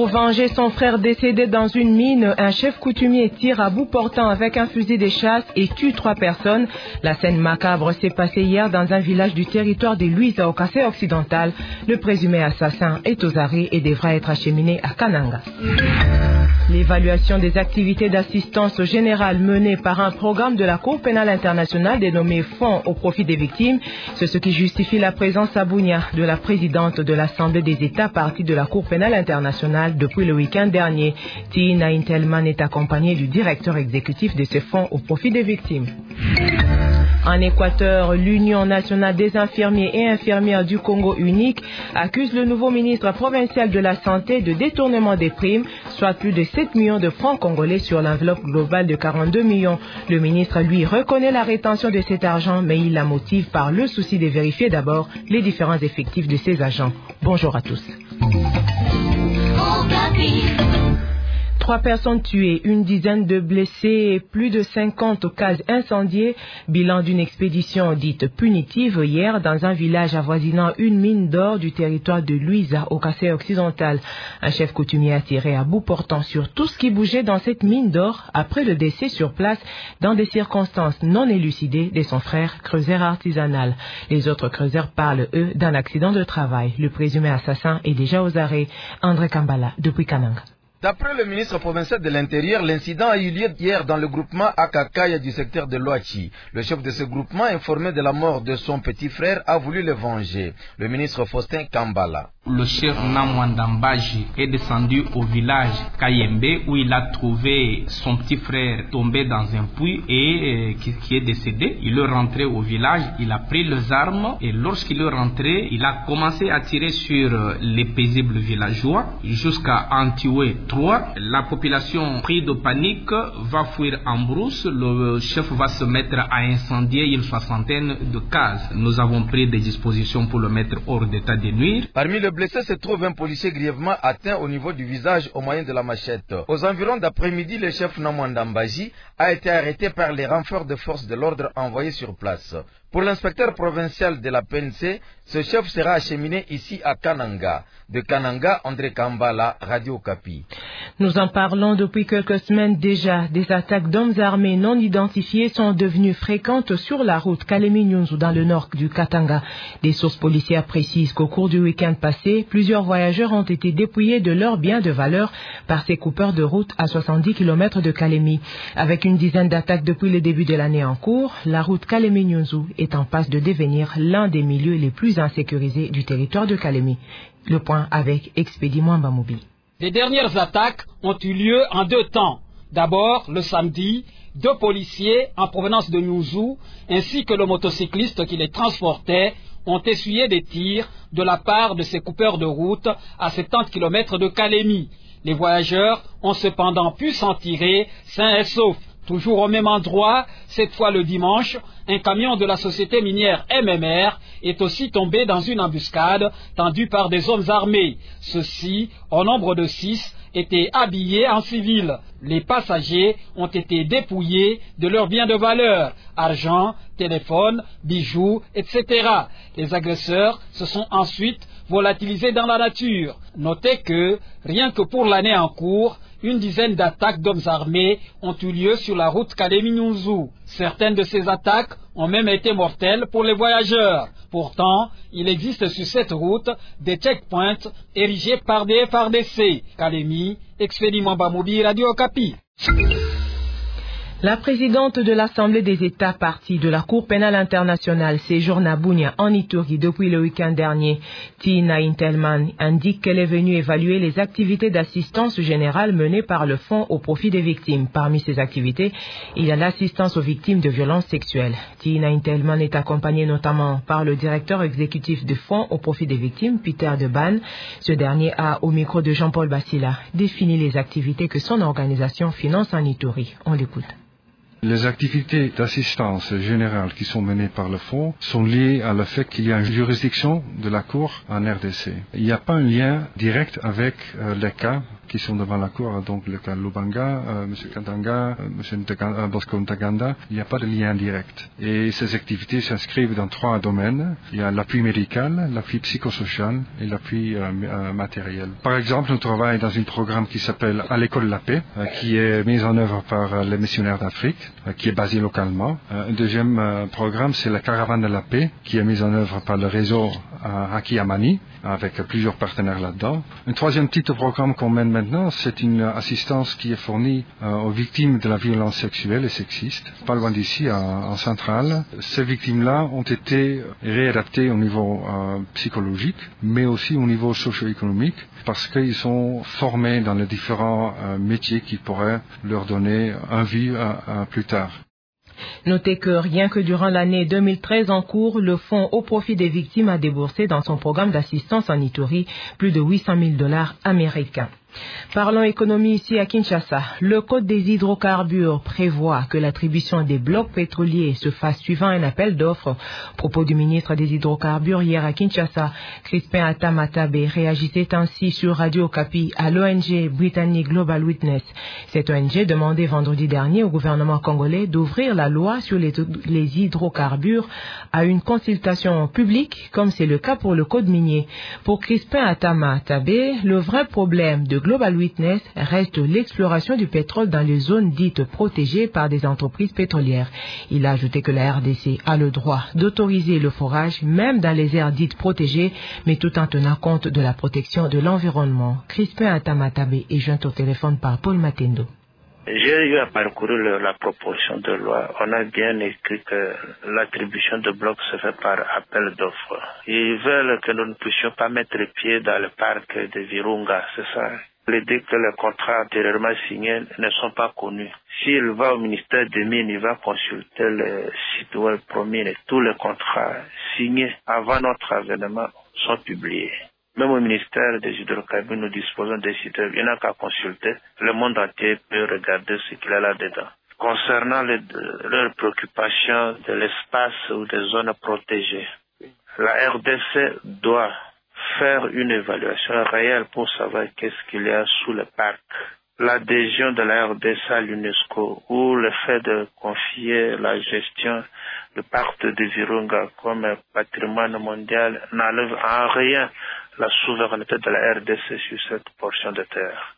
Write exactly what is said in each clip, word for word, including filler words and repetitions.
venger son frère décédé dans une mine, un chef coutumier tire à bout portant avec un fusil de chasse et tue trois personnes. La scène macabre s'est passée hier dans un village du territoire de Luiza au Kassai occidental. Le présumé assassin est aux arrêts et devra être acheminé à Kananga. L'évaluation des activités d'assistance générale menées par un programme de la Cour pénale internationale dénommé Fonds au profit des victimes, c'est ce qui justifie la présence à Bunia de la présidente de l'Assemblée des États partie de la Cour pénale internationale depuis le week-end dernier. Tina Intelman est accompagnée du directeur exécutif de ce fonds au profit des victimes. En Équateur, l'Union nationale des infirmiers et infirmières du Congo unique accuse le nouveau ministre provincial de la Santé de détournement des primes, soit plus de sept millions de francs congolais sur l'enveloppe globale de quarante-deux millions. Le ministre, lui, reconnaît la rétention de cet argent, mais il la motive par le souci de vérifier d'abord les différents effectifs de ses agents. Bonjour à tous. Trois personnes tuées, une dizaine de blessés et plus de cinquante cases incendiées. Bilan d'une expédition dite punitive hier dans un village avoisinant une mine d'or du territoire de Luiza au Kassai occidental. Un chef coutumier a tiré à bout portant sur tout ce qui bougeait dans cette mine d'or après le décès sur place dans des circonstances non élucidées de son frère creuseur artisanal. Les autres creuseurs parlent, eux, d'un accident de travail. Le présumé assassin est déjà aux arrêts. André Kambala, depuis Kananga. D'après le ministre provincial de l'Intérieur, l'incident a eu lieu hier dans le groupement Akakaya du secteur de Loachi. Le chef de ce groupement, informé de la mort de son petit frère, a voulu le venger. Le ministre Faustin Kambala. Le chef Namwandambaji est descendu au village Kayembe où il a trouvé son petit frère tombé dans un puits et euh, qui, qui est décédé. Il est rentré au village, il a pris les armes et lorsqu'il est rentré, il a commencé à tirer sur euh, les paisibles villageois jusqu'à en tuer trois. La population prise de panique va fuir en brousse. Le chef va se mettre à incendier une soixantaine de cases. Nous avons pris des dispositions pour le mettre hors d'état de nuire. Parmi les blessés se trouve un policier grièvement atteint au niveau du visage au moyen de la machette. Aux environs d'après-midi, le chef Namwandambaji a été arrêté par les renforts de forces de l'ordre envoyés sur place. Pour l'inspecteur provincial de la P N C, ce chef sera acheminé ici à Kananga. De Kananga, André Kambala, Radio Okapi. Nous en parlons depuis quelques semaines déjà. Des attaques d'hommes armés non identifiés sont devenues fréquentes sur la route Kalemi-Nyunzu dans le nord du Katanga. Des sources policières précisent qu'au cours du week-end passé, plusieurs voyageurs ont été dépouillés de leurs biens de valeur par ces coupeurs de route à soixante-dix kilomètres de Kalemi. Avec une dizaine d'attaques depuis le début de l'année en cours, la route Kalemi-Nyunzu est en passe de devenir l'un des milieux les plus insécurisés du territoire de Kalemi. Le point avec Expédie Mwamba Mobile. Les dernières attaques ont eu lieu en deux temps. D'abord, le samedi, deux policiers en provenance de Nyunzu ainsi que le motocycliste qui les transportait ont essuyé des tirs de la part de ces coupeurs de route à soixante-dix kilomètres de Kalemi. Les voyageurs ont cependant pu s'en tirer sains et saufs. Toujours au même endroit, cette fois le dimanche, un camion de la société minière M M R est aussi tombé dans une embuscade tendue par des hommes armés. Ceux-ci, au nombre de six, étaient habillés en civil. Les passagers ont été dépouillés de leurs biens de valeur, argent, téléphone, bijoux, et cetera. Les agresseurs se sont ensuite volatilisés dans la nature. Notez que, rien que pour l'année en cours, une dizaine d'attaques d'hommes armés ont eu lieu sur la route Kalemi-Nyunzu. Certaines de ces attaques ont même été mortelles pour les voyageurs. Pourtant, il existe sur cette route des checkpoints érigés par des F R D C. Kalemi, Expédie Mwamba Mobile, Radio Okapi. La présidente de l'Assemblée des États partie de la Cour pénale internationale séjourne à Bunia en Ituri depuis le week-end dernier. Tina Intelman indique qu'elle est venue évaluer les activités d'assistance générale menées par le Fonds au profit des victimes. Parmi ces activités, il y a l'assistance aux victimes de violences sexuelles. Tina Intelman est accompagnée notamment par le directeur exécutif du Fonds au profit des victimes, Peter Deban. Ce dernier a, au micro de Jean-Paul Bassila, défini les activités que son organisation finance en Ituri. On l'écoute. Les activités d'assistance générale qui sont menées par le Fonds sont liées à le fait qu'il y a une juridiction de la Cour en R D C. Il n'y a pas un lien direct avec euh, les cas qui sont devant la cour, donc le cas Lubanga, euh, M. Katanga, euh, M. Ntaganda, euh, Bosco Ntaganda, il n'y a pas de lien direct. Et ces activités s'inscrivent dans trois domaines. Il y a l'appui médical, l'appui psychosocial et l'appui euh, euh, matériel. Par exemple, nous travaillons dans un programme qui s'appelle À l'école de la paix, euh, qui est mis en œuvre par euh, les missionnaires d'Afrique, euh, qui est basé localement. Euh, un deuxième euh, programme, c'est la caravane de la paix, qui est mise en œuvre par le réseau euh, Haki Amani, avec plusieurs partenaires là-dedans. Un troisième type de programme qu'on mène maintenant, c'est une assistance qui est fournie euh, aux victimes de la violence sexuelle et sexiste, pas loin d'ici, en centrale. Ces victimes-là ont été réadaptées au niveau euh, psychologique, mais aussi au niveau socio-économique, parce qu'ils sont formés dans les différents euh, métiers qui pourraient leur donner un vie euh, euh, plus tard. Notez que rien que durant l'année deux mille treize en cours, le Fonds au profit des victimes a déboursé dans son programme d'assistance en Ituri plus de huit cent mille dollars américains. Parlons économie ici à Kinshasa. Le Code des hydrocarbures prévoit que l'attribution des blocs pétroliers se fasse suivant un appel d'offres. Propos du ministre des hydrocarbures hier à Kinshasa, Crispin Atamatabe réagissait ainsi sur Radio Okapi à l'O N G britannique Global Witness. Cette O N G demandait vendredi dernier au gouvernement congolais d'ouvrir la loi sur les, les hydrocarbures à une consultation publique, comme c'est le cas pour le Code minier. Pour Crispin Atamatabe, le vrai problème de Global Witness reste l'exploration du pétrole dans les zones dites protégées par des entreprises pétrolières. Il a ajouté que la R D C a le droit d'autoriser le forage même dans les aires dites protégées, mais tout en tenant compte de la protection de l'environnement. Crispin Atamatabe est joint au téléphone par Paul Matendo. J'ai eu à parcourir la proposition de loi. On a bien écrit que l'attribution de blocs se fait par appel d'offres. Ils veulent que nous ne puissions pas mettre les pieds dans le parc de Virunga, c'est ça. Ils disent que les contrats antérieurement signés ne sont pas connus. S'il va au ministère des Mines, il va consulter le site web Promine. Tous les contrats signés avant notre avènement sont publiés. Même au ministère des hydrocarbures, nous disposons des sites web. Il n'y a qu'à consulter. Le monde entier peut regarder ce qu'il y a là-dedans. Concernant les, leurs préoccupations de l'espace ou des zones protégées, la R D C doit faire une évaluation réelle pour savoir qu'est-ce qu'il y a sous le parc. L'adhésion de la R D C à l'UNESCO ou le fait de confier la gestion du parc de Virunga comme patrimoine mondial n'enlève en rien la souveraineté de la R D C sur cette portion de terre.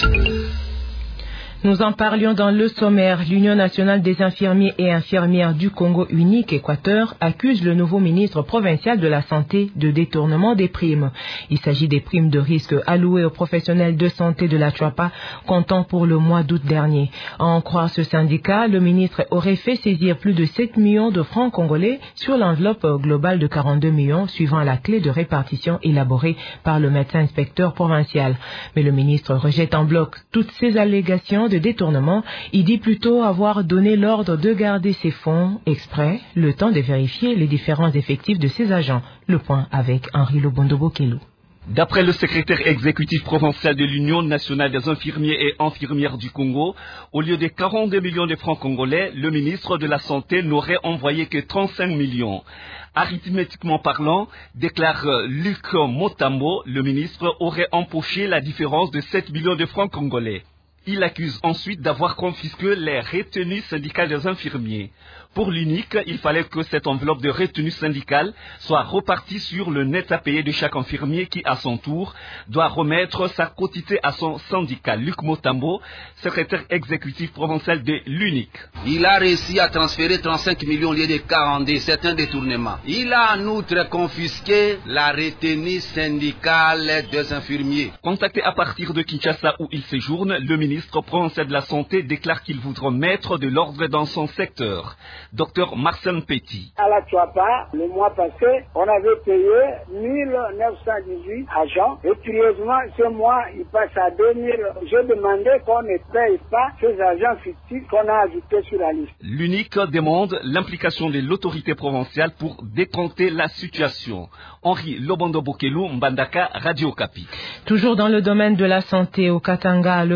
Nous en parlions dans le sommaire. L'Union nationale des infirmiers et infirmières du Congo unique Équateur accuse le nouveau ministre provincial de la Santé de détournement des primes. Il s'agit des primes de risque allouées aux professionnels de santé de la Chuapa, comptant pour le mois d'août dernier. À en croire ce syndicat, le ministre aurait fait saisir plus de sept millions de francs congolais sur l'enveloppe globale de quarante-deux millions, suivant la clé de répartition élaborée par le médecin inspecteur provincial. Mais le ministre rejette en bloc toutes ces allégations de détournement. Il dit plutôt avoir donné l'ordre de garder ses fonds exprès, le temps de vérifier les différents effectifs de ses agents. Le point avec Henri Lobondo-Bokelou. D'après le secrétaire exécutif provincial de l'Union nationale des infirmiers et infirmières du Congo, au lieu de quarante-deux millions de francs congolais, le ministre de la Santé n'aurait envoyé que trente-cinq millions. Arithmétiquement parlant, déclare Luc Motambo, le ministre aurait empoché la différence de sept millions de francs congolais. Il accuse ensuite d'avoir confisqué les retenues syndicales des infirmiers. Pour l'unique, il fallait que cette enveloppe de retenue syndicale soit repartie sur le net à payer de chaque infirmier qui, à son tour, doit remettre sa quotité à son syndicat. Luc Motambo, secrétaire exécutif provincial de l'unique. Il a réussi à transférer trente-cinq millions au lieu de quarante-deux, c'est un détournement. Il a en outre confisqué la retenue syndicale des infirmiers. Contacté à partir de Kinshasa où il séjourne, le ministre provincial de la Santé déclare qu'il voudra mettre de l'ordre dans son secteur. Docteur Marcel Petit. À la Chuapa, le mois passé, on avait payé mille neuf cent dix-huit agents. Et curieusement, ce mois, il passe à deux mille. Je demandais qu'on ne paye pas ces agents fictifs qu'on a ajoutés sur la liste. L'unique demande l'implication de l'autorité provinciale pour décompter la situation. Henri Lobondo-Bokelou, Mbandaka, Radio Okapi. Toujours dans le domaine de la santé, au Katanga, le conseil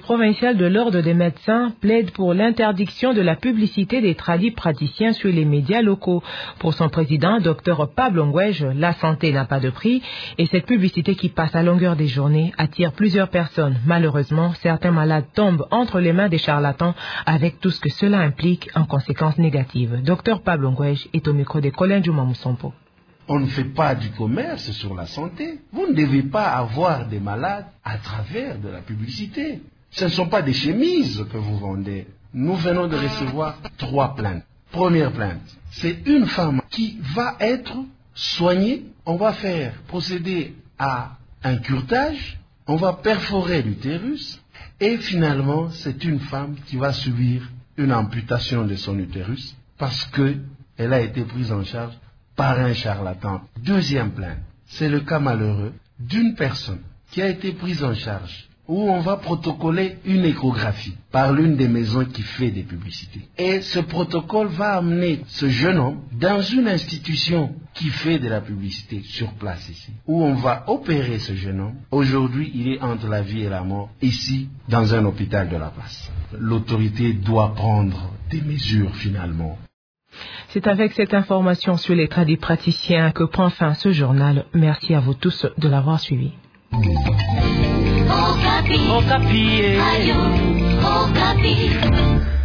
provincial de l'Ordre des médecins plaide pour l'interdiction de la publicité des tradis praticiens sur les médias locaux. Pour son président, docteur Pablo Ngouège, la santé n'a pas de prix et cette publicité qui passe à longueur des journées attire plusieurs personnes. Malheureusement, certains malades tombent entre les mains des charlatans avec tout ce que cela implique en conséquences négatives. docteur Pablo Ngouège est au micro de Colin Juma Moussampo. On ne fait pas du commerce sur la santé. Vous ne devez pas avoir des malades à travers de la publicité. Ce ne sont pas des chemises que vous vendez. Nous venons de recevoir trois plaintes. Première plainte, c'est une femme qui va être soignée. On va faire procéder à un curetage, on va perforer l'utérus et finalement c'est une femme qui va subir une amputation de son utérus parce qu'elle a été prise en charge par un charlatan. Deuxième plainte, c'est le cas malheureux d'une personne qui a été prise en charge où on va protocoler une échographie par l'une des maisons qui fait des publicités. Et ce protocole va amener ce jeune homme dans une institution qui fait de la publicité sur place ici, où on va opérer ce jeune homme. Aujourd'hui, il est entre la vie et la mort, ici, dans un hôpital de la place. L'autorité doit prendre des mesures finalement. C'est avec cette information sur les tradis praticiens que prend fin ce journal. Merci à vous tous de l'avoir suivi. Okapi. Okapi. Ayo, Okapi.